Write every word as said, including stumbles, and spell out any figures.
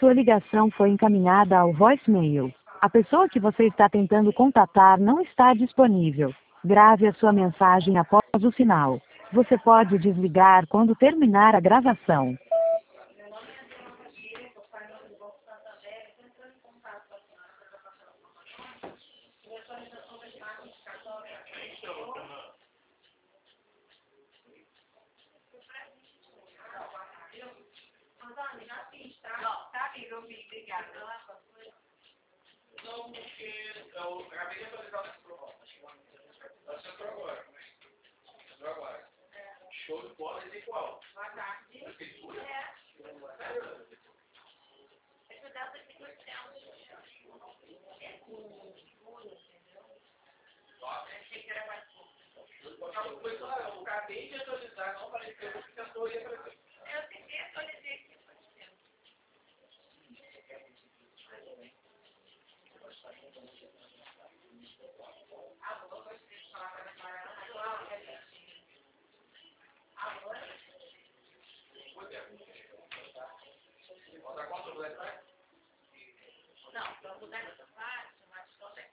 sua ligação foi encaminhada ao voicemail. A pessoa que você está tentando contatar não está disponível. Grave a sua mensagem após o sinal. Você pode desligar quando terminar a gravação. Não, porque eu acabei de atualizar essa proposta. Ela entrou agora. Entrou agora. Show de bola é igual. Prefeitura? É. Sério? Eu acabei de atualizar, não falei que eu ia